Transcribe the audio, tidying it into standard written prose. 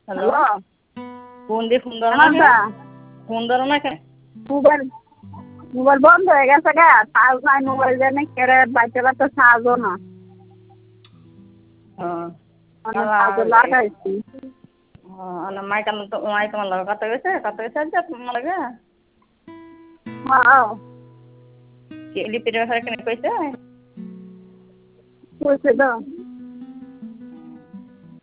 Hello hello phone দিয়ে phone ধরো না কে? কেমনটা ফোন ধরো না কে? মোবাইল মোবাইল বন্ধ হয়ে গেছে গা চার্জ নাই মোবাইল জানি কেড়ে বাচ্চারা তো চার্জও না মানে চার্জে লাগাইছি মাইক তো মাইক আমার লাগে কত গেছে আজ তোমার লাগে হ্যাঁ লিপির ব্যাপারে কেন কইছে কইছে তো